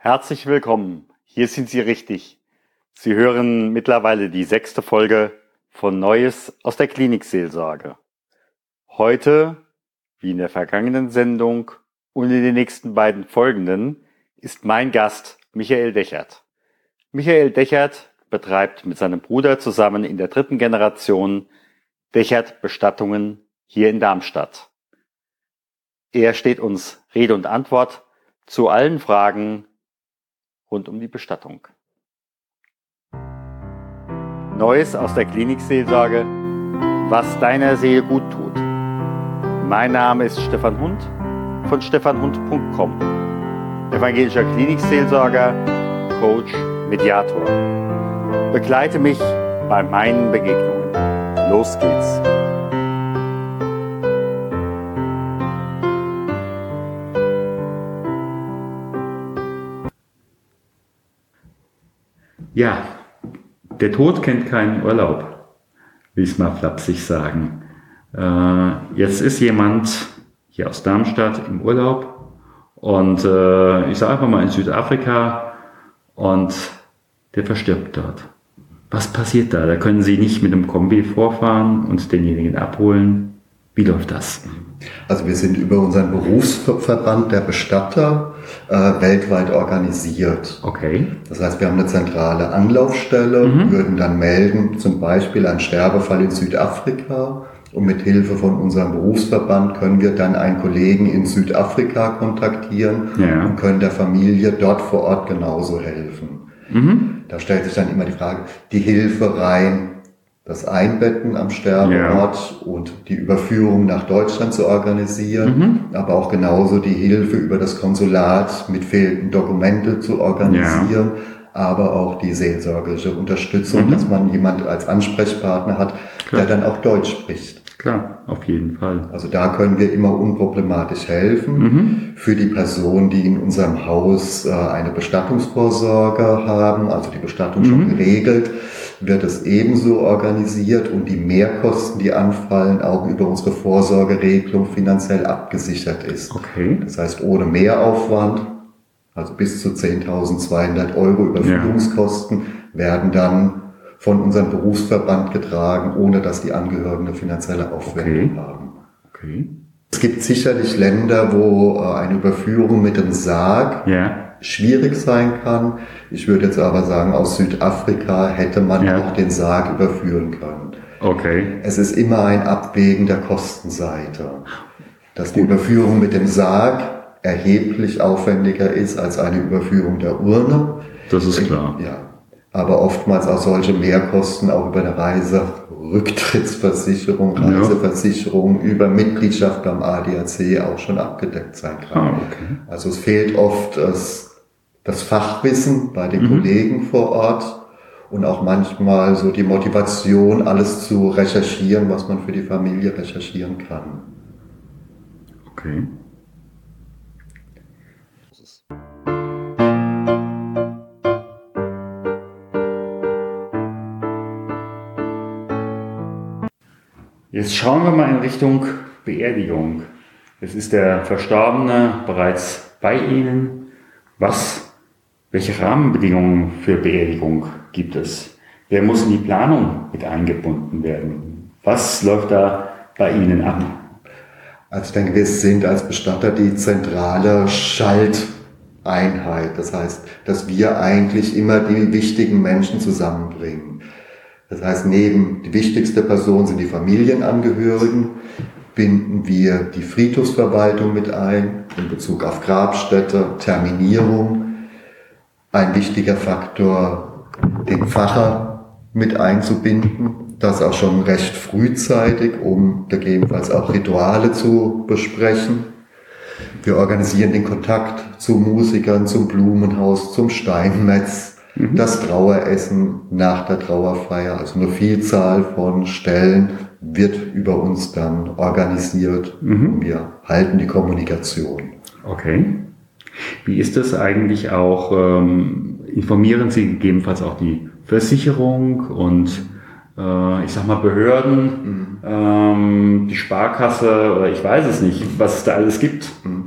Herzlich willkommen. Hier sind Sie richtig. Sie hören mittlerweile die 6. Folge von Neues aus der Klinikseelsorge. Heute, wie in der vergangenen Sendung und in den nächsten beiden folgenden, ist mein Gast Michael Dechert. Michael Dechert betreibt mit seinem Bruder zusammen in der 3. Generation Dechert Bestattungen hier in Darmstadt. Er steht uns Rede und Antwort zu allen Fragen rund um die Bestattung. Neues aus der Klinikseelsorge, was deiner Seele gut tut. Mein Name ist Stefan Hund von stefanhund.com. Evangelischer Klinikseelsorger, Coach, Mediator. Begleite mich bei meinen Begegnungen. Los geht's. Ja, der Tod kennt keinen Urlaub, will ich es mal flapsig sagen. Jetzt ist jemand hier aus Darmstadt im Urlaub und ich sage einfach mal in Südafrika und der verstirbt dort. Was passiert da? Da können Sie nicht mit einem Kombi vorfahren und denjenigen abholen. Wie läuft das? Also wir sind über unseren Berufsverband der Bestatter weltweit organisiert. Okay. Das heißt, wir haben eine zentrale Anlaufstelle, würden dann melden, zum Beispiel ein Sterbefall in Südafrika. Und mit Hilfe von unserem Berufsverband können wir dann einen Kollegen in Südafrika kontaktieren und können der Familie dort vor Ort genauso helfen. Da stellt sich dann immer die Frage, die Hilfe rein, das Einbetten am Sterbeort und die Überführung nach Deutschland zu organisieren, aber auch genauso die Hilfe über das Konsulat mit fehlenden Dokumenten zu organisieren, aber auch die seelsorgerische Unterstützung, dass man jemand als Ansprechpartner hat, der dann auch Deutsch spricht. Klar, auf jeden Fall. Also da können wir immer unproblematisch helfen. Für die Personen, die in unserem Haus eine Bestattungsvorsorge haben, also die Bestattung schon geregelt, wird es ebenso organisiert und die Mehrkosten, die anfallen, auch über unsere Vorsorgeregelung finanziell abgesichert ist. Okay. Das heißt, ohne Mehraufwand, also bis zu 10.200 € Überführungskosten, werden dann von unserem Berufsverband getragen, ohne dass die Angehörigen eine finanzielle Aufwendung haben. Okay. Es gibt sicherlich Länder, wo eine Überführung mit dem Sarg schwierig sein kann. Ich würde jetzt aber sagen, aus Südafrika hätte man auch den Sarg überführen können. Okay. Es ist immer ein Abwägen der Kostenseite. Dass die Überführung mit dem Sarg erheblich aufwendiger ist als eine Überführung der Urne. Das ist klar. Ja. Aber oftmals auch solche Mehrkosten auch über eine Rücktrittsversicherung, Reiseversicherung, über Mitgliedschaft beim ADAC auch schon abgedeckt sein kann. Okay. Also es fehlt oft das Fachwissen bei den Kollegen vor Ort und auch manchmal so die Motivation, alles zu recherchieren, was man für die Familie recherchieren kann. Okay. Jetzt schauen wir mal in Richtung Beerdigung. Es ist der Verstorbene bereits bei Ihnen. Welche Rahmenbedingungen für Beerdigung gibt es? Wer muss in die Planung mit eingebunden werden? Was läuft da bei Ihnen ab? Also ich denke, wir sind als Bestatter die zentrale Schalteinheit. Das heißt, dass wir eigentlich immer die wichtigen Menschen zusammenbringen. Das heißt, neben die wichtigste Person sind die Familienangehörigen, binden wir die Friedhofsverwaltung mit ein, in Bezug auf Grabstätte, Terminierung. Ein wichtiger Faktor, den Pfarrer mit einzubinden, das auch schon recht frühzeitig, um gegebenenfalls auch Rituale zu besprechen. Wir organisieren den Kontakt zu Musikern, zum Blumenhaus, zum Steinmetz, das Traueressen nach der Trauerfeier, also eine Vielzahl von Stellen wird über uns dann organisiert und wir halten die Kommunikation. Okay. Wie ist das eigentlich auch, informieren Sie gegebenenfalls auch die Versicherung und ich sag mal Behörden, die Sparkasse oder ich weiß es nicht, was es da alles gibt?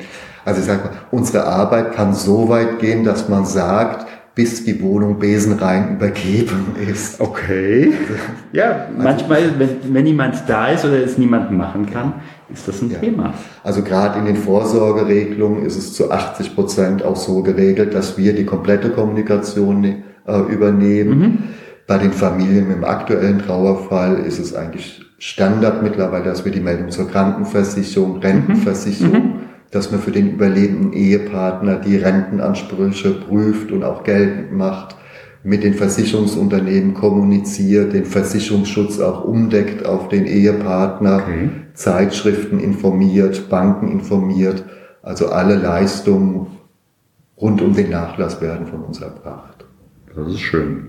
Also ich sage mal, unsere Arbeit kann so weit gehen, dass man sagt, bis die Wohnung besenrein übergeben ist. Okay. Ja, manchmal, wenn niemand da ist oder es niemand machen kann, ist das ein Thema. Also gerade in den Vorsorgeregelungen ist es zu 80% auch so geregelt, dass wir die komplette Kommunikation übernehmen. Bei den Familien mit dem aktuellen Trauerfall ist es eigentlich Standard mittlerweile, dass wir die Meldung zur Krankenversicherung, Rentenversicherung, dass man für den überlebenden Ehepartner die Rentenansprüche prüft und auch geltend macht, mit den Versicherungsunternehmen kommuniziert, den Versicherungsschutz auch umdeckt auf den Ehepartner, Zeitschriften informiert, Banken informiert, also alle Leistungen rund um den Nachlass werden von uns erbracht. Das ist schön.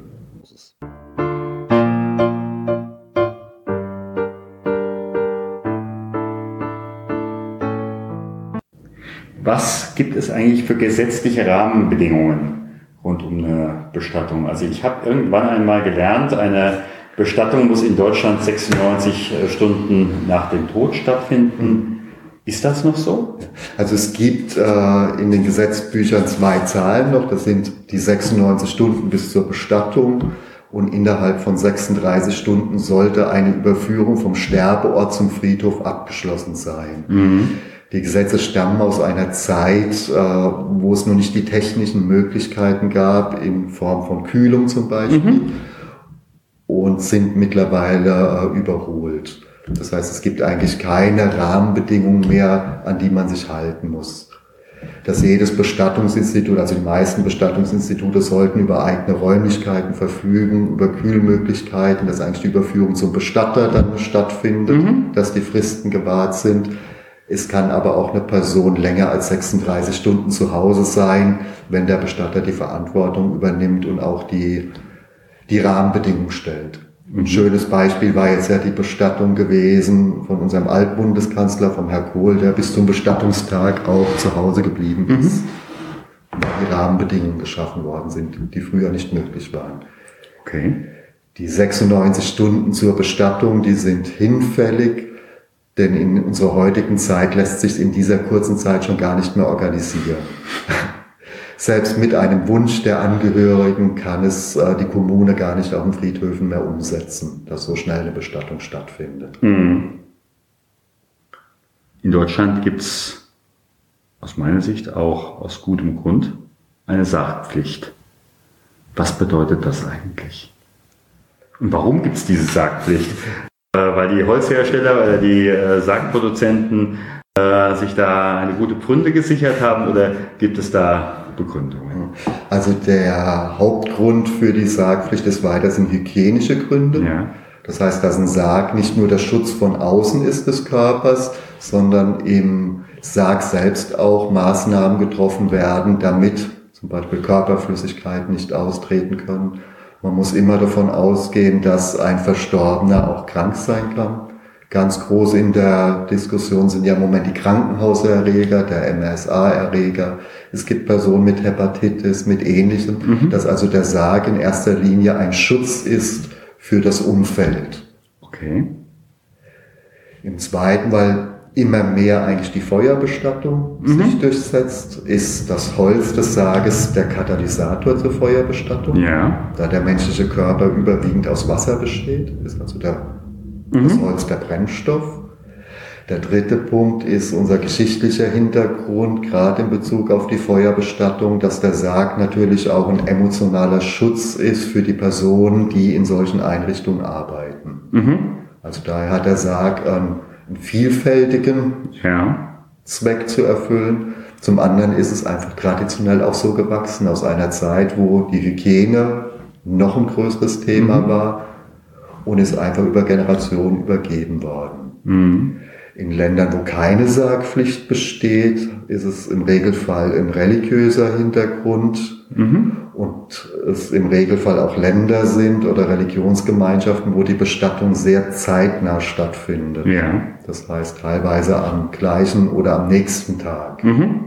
Was gibt es eigentlich für gesetzliche Rahmenbedingungen rund um eine Bestattung? Also ich habe irgendwann einmal gelernt, eine Bestattung muss in Deutschland 96 Stunden nach dem Tod stattfinden. Ist das noch so? Also es gibt in den Gesetzbüchern 2 Zahlen noch. Das sind die 96 Stunden bis zur Bestattung. Und innerhalb von 36 Stunden sollte eine Überführung vom Sterbeort zum Friedhof abgeschlossen sein. Die Gesetze stammen aus einer Zeit, wo es noch nicht die technischen Möglichkeiten gab, in Form von Kühlung zum Beispiel, und sind mittlerweile überholt. Das heißt, es gibt eigentlich keine Rahmenbedingungen mehr, an die man sich halten muss. Dass jedes Bestattungsinstitut, also die meisten Bestattungsinstitute sollten über eigene Räumlichkeiten verfügen, über Kühlmöglichkeiten, dass eigentlich die Überführung zum Bestatter dann stattfindet, dass die Fristen gewahrt sind. Es kann aber auch eine Person länger als 36 Stunden zu Hause sein, wenn der Bestatter die Verantwortung übernimmt und auch die Rahmenbedingungen stellt. Ein schönes Beispiel war jetzt ja die Bestattung gewesen von unserem Altbundeskanzler, vom Herrn Kohl, der bis zum Bestattungstag auch zu Hause geblieben ist. Und die Rahmenbedingungen geschaffen worden sind, die früher nicht möglich waren. Okay. Die 96 Stunden zur Bestattung, die sind hinfällig. Denn in unserer heutigen Zeit lässt sich in dieser kurzen Zeit schon gar nicht mehr organisieren. Selbst mit einem Wunsch der Angehörigen kann es die Kommune gar nicht auf den Friedhöfen mehr umsetzen, dass so schnell eine Bestattung stattfindet. In Deutschland gibt es aus meiner Sicht auch aus gutem Grund eine Sargpflicht. Was bedeutet das eigentlich? Und warum gibt es diese Sargpflicht? Weil die Holzhersteller oder die Sargproduzenten sich da eine gute Pfründe gesichert haben, oder gibt es da Begründungen? Also der Hauptgrund für die Sargpflicht ist sind hygienische Gründe. Ja. Das heißt, dass ein Sarg nicht nur der Schutz von außen ist des Körpers, sondern im Sarg selbst auch Maßnahmen getroffen werden, damit zum Beispiel Körperflüssigkeiten nicht austreten können. Man muss immer davon ausgehen, dass ein Verstorbener auch krank sein kann. Ganz groß in der Diskussion sind ja im Moment die Krankenhauserreger, der MRSA-Erreger. Es gibt Personen mit Hepatitis, mit Ähnlichem, dass also der Sarg in erster Linie ein Schutz ist für das Umfeld. Okay. Im Zweiten, weil immer mehr eigentlich die Feuerbestattung sich durchsetzt, ist das Holz des Sarges der Katalysator zur Feuerbestattung. Ja. Da der menschliche Körper überwiegend aus Wasser besteht, ist also das Holz der Brennstoff. Der dritte Punkt ist unser geschichtlicher Hintergrund, gerade in Bezug auf die Feuerbestattung, dass der Sarg natürlich auch ein emotionaler Schutz ist für die Personen, die in solchen Einrichtungen arbeiten. Also daher hat der Sarg einen vielfältigen Zweck zu erfüllen. Zum anderen ist es einfach traditionell auch so gewachsen aus einer Zeit, wo die Hygiene noch ein größeres Thema war und ist einfach über Generationen übergeben worden. In Ländern, wo keine Sargpflicht besteht, ist es im Regelfall ein religiöser Hintergrund und es im Regelfall auch Länder sind oder Religionsgemeinschaften, wo die Bestattung sehr zeitnah stattfindet. Ja. Das heißt teilweise am gleichen oder am nächsten Tag.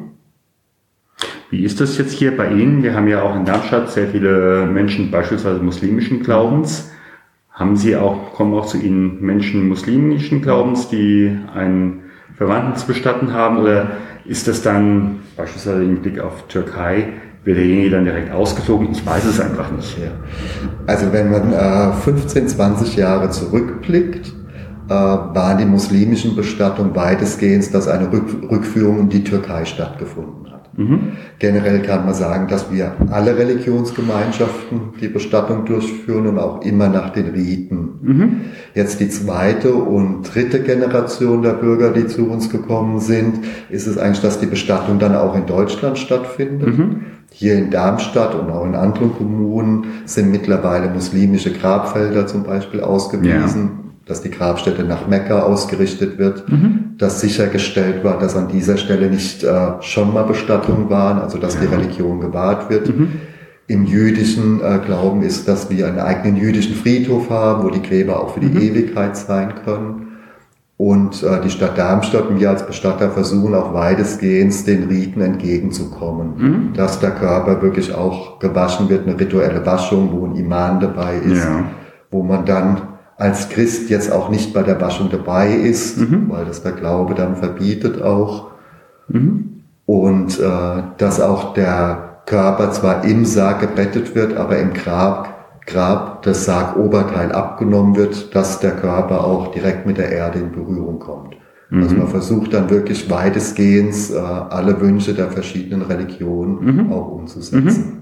Wie ist das jetzt hier bei Ihnen? Wir haben ja auch in Darmstadt sehr viele Menschen beispielsweise muslimischen Glaubens. Kommen auch zu Ihnen Menschen muslimischen Glaubens, die einen Verwandten zu bestatten haben? Oder Ist das dann beispielsweise im Blick auf Türkei, wird derjenige dann direkt ausgeflogen? Ich weiß es einfach nicht. Ja. Also wenn man 15, 20 Jahre zurückblickt, waren die muslimischen Bestattungen weitestgehend, dass eine Rückführung in die Türkei stattgefunden hat. Generell kann man sagen, dass wir alle Religionsgemeinschaften die Bestattung durchführen und auch immer nach den Riten. Jetzt die zweite und dritte Generation der Bürger, die zu uns gekommen sind, ist es eigentlich, dass die Bestattung dann auch in Deutschland stattfindet. Hier in Darmstadt und auch in anderen Kommunen sind mittlerweile muslimische Grabfelder zum Beispiel ausgewiesen, dass die Grabstätte nach Mekka ausgerichtet wird, dass sichergestellt war, dass an dieser Stelle nicht schon mal Bestattungen waren, also dass die Religion gewahrt wird. Im jüdischen Glauben ist, dass wir einen eigenen jüdischen Friedhof haben, wo die Gräber auch für die Ewigkeit sein können. Und die Stadt Darmstadt und wir als Bestatter versuchen auch weitestgehend den Riten entgegenzukommen. Dass der Körper wirklich auch gewaschen wird, eine rituelle Waschung, wo ein Imam dabei ist, wo man dann als Christ jetzt auch nicht bei der Waschung dabei ist, weil das der Glaube dann verbietet auch. Und dass auch der Körper zwar im Sarg gebettet wird, aber im Grab das Sargoberteil abgenommen wird, dass der Körper auch direkt mit der Erde in Berührung kommt. Also man versucht dann wirklich weitestgehend alle Wünsche der verschiedenen Religionen auch umzusetzen.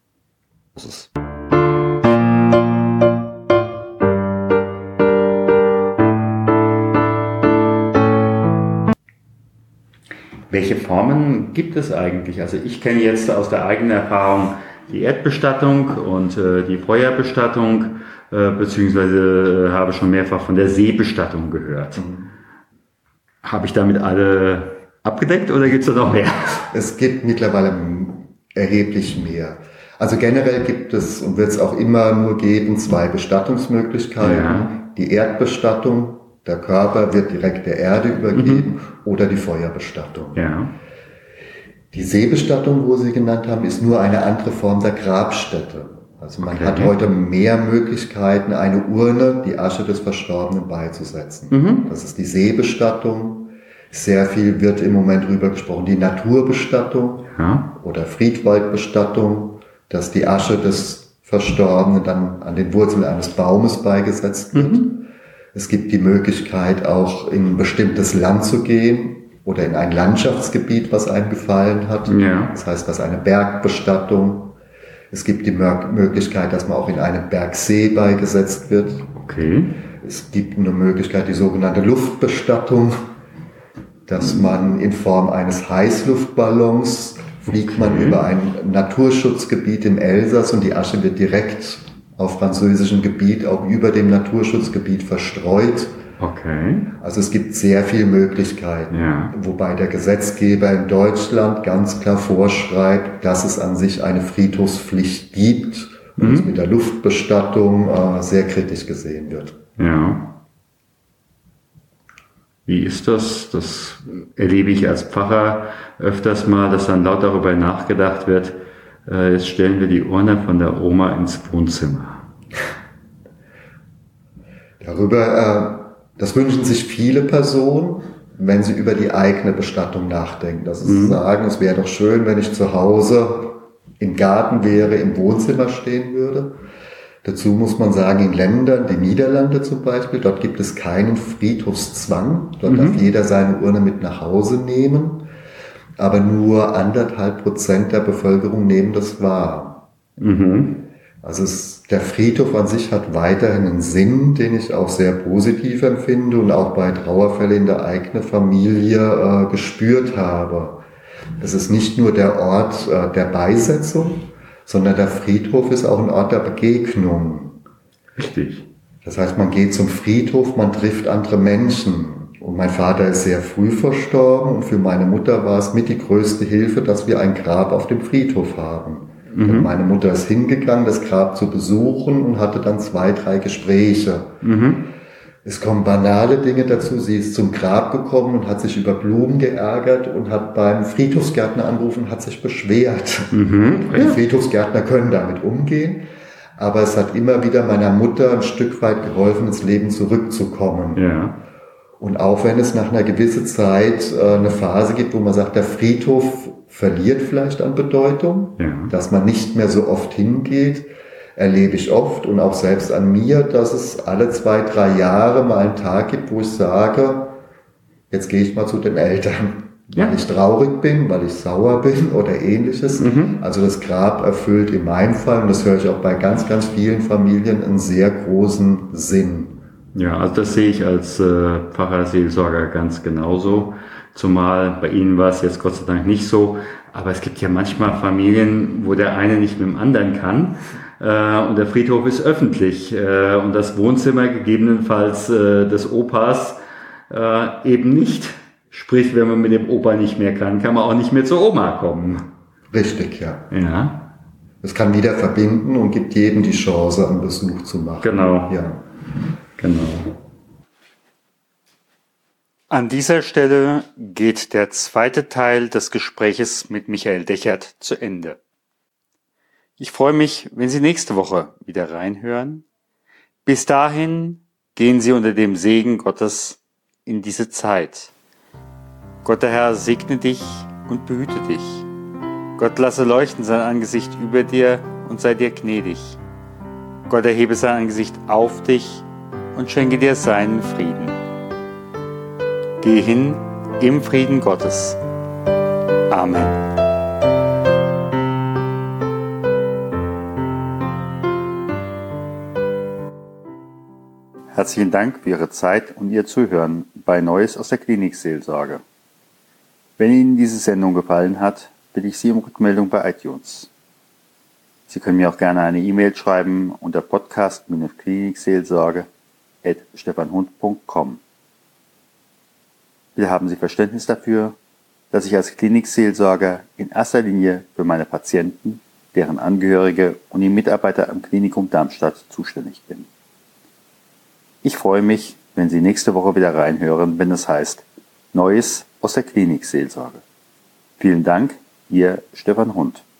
Welche Formen gibt es eigentlich? Also ich kenne jetzt aus der eigenen Erfahrung die Erdbestattung und die Feuerbestattung, beziehungsweise habe schon mehrfach von der Seebestattung gehört. Habe ich damit alle abgedeckt oder gibt es da noch mehr? Es gibt mittlerweile erheblich mehr. Also generell gibt es und wird es auch immer nur geben 2 Bestattungsmöglichkeiten. Die Erdbestattung, der Körper wird direkt der Erde übergeben, oder die Feuerbestattung. Die Seebestattung, wo Sie genannt haben, ist nur eine andere Form der Grabstätte. Also man hat heute mehr Möglichkeiten, eine Urne, die Asche des Verstorbenen beizusetzen. Das ist die Seebestattung. Sehr viel wird im Moment drüber gesprochen, die Naturbestattung oder Friedwaldbestattung, dass die Asche des Verstorbenen dann an den Wurzeln eines Baumes beigesetzt wird. Es gibt die Möglichkeit, auch in ein bestimmtes Land zu gehen oder in ein Landschaftsgebiet, was einem gefallen hat. Das heißt, das ist eine Bergbestattung. Es gibt die Möglichkeit, dass man auch in einen Bergsee beigesetzt wird. Es gibt eine Möglichkeit, die sogenannte Luftbestattung, dass man in Form eines Heißluftballons fliegt man über ein Naturschutzgebiet im Elsass und die Asche wird direkt auf französischem Gebiet, auch über dem Naturschutzgebiet verstreut. Also es gibt sehr viele Möglichkeiten, wobei der Gesetzgeber in Deutschland ganz klar vorschreibt, dass es an sich eine Friedhofspflicht gibt und es mit der Luftbestattung sehr kritisch gesehen wird. Wie ist das? Das erlebe ich als Pfarrer öfters mal, dass dann laut darüber nachgedacht wird, jetzt stellen wir die Urne von der Oma ins Wohnzimmer. Das wünschen sich viele Personen, wenn sie über die eigene Bestattung nachdenken. Dass sie sagen, es wäre doch schön, wenn ich zu Hause im Garten wäre, im Wohnzimmer stehen würde. Dazu muss man sagen, in Ländern, die Niederlande zum Beispiel, dort gibt es keinen Friedhofszwang. Dort darf jeder seine Urne mit nach Hause nehmen. Aber nur 1,5% der Bevölkerung nehmen das wahr. Also der Friedhof an sich hat weiterhin einen Sinn, den ich auch sehr positiv empfinde und auch bei Trauerfällen in der eigenen Familie gespürt habe. Es ist nicht nur der Ort der Beisetzung, sondern der Friedhof ist auch ein Ort der Begegnung. Richtig. Das heißt, man geht zum Friedhof, man trifft andere Menschen. Und mein Vater ist sehr früh verstorben und für meine Mutter war es mit die größte Hilfe, dass wir ein Grab auf dem Friedhof haben. Und meine Mutter ist hingegangen, das Grab zu besuchen und hatte dann 2, 3 Gespräche. Es kommen banale Dinge dazu. Sie ist zum Grab gekommen und hat sich über Blumen geärgert und hat beim Friedhofsgärtner angerufen und hat sich beschwert. Die Friedhofsgärtner können damit umgehen. Aber es hat immer wieder meiner Mutter ein Stück weit geholfen, ins Leben zurückzukommen. Und auch wenn es nach einer gewissen Zeit eine Phase gibt, wo man sagt, der Friedhof verliert vielleicht an Bedeutung, dass man nicht mehr so oft hingeht, erlebe ich oft und auch selbst an mir, dass es alle 2, 3 Jahre mal einen Tag gibt, wo ich sage, jetzt gehe ich mal zu den Eltern, weil ich traurig bin, weil ich sauer bin oder ähnliches. Also das Grab erfüllt in meinem Fall, und das höre ich auch bei ganz, ganz vielen Familien, einen sehr großen Sinn. Ja, also das sehe ich als Pfarrer, Seelsorger ganz genauso. Zumal bei Ihnen war es jetzt Gott sei Dank nicht so. Aber es gibt ja manchmal Familien, wo der eine nicht mit dem anderen kann. Und der Friedhof ist öffentlich. Und das Wohnzimmer gegebenenfalls des Opas eben nicht. Sprich, wenn man mit dem Opa nicht mehr kann man auch nicht mehr zur Oma kommen. Richtig, ja. Ja. Es kann wieder verbinden und gibt jedem die Chance, einen Besuch zu machen. Genau. Ja. Genau. An dieser Stelle geht der zweite Teil des Gespräches mit Michael Dechert zu Ende. Ich freue mich, wenn Sie nächste Woche wieder reinhören. Bis dahin gehen Sie unter dem Segen Gottes in diese Zeit. Gott der Herr segne dich und behüte dich. Gott lasse leuchten sein Angesicht über dir und sei dir gnädig. Gott erhebe sein Angesicht auf dich und schenke dir seinen Frieden. Geh hin im Frieden Gottes. Amen. Herzlichen Dank für Ihre Zeit und Ihr Zuhören bei Neues aus der Klinikseelsorge. Wenn Ihnen diese Sendung gefallen hat, bitte ich Sie um Rückmeldung bei iTunes. Sie können mir auch gerne eine E-Mail schreiben unter podcast-klinikseelsorge@stefanhund.com. Bitte haben Sie Verständnis dafür, dass ich als Klinikseelsorger in erster Linie für meine Patienten, deren Angehörige und die Mitarbeiter am Klinikum Darmstadt zuständig bin. Ich freue mich, wenn Sie nächste Woche wieder reinhören, wenn es heißt Neues aus der Klinikseelsorge. Vielen Dank, Ihr Stefan Hund.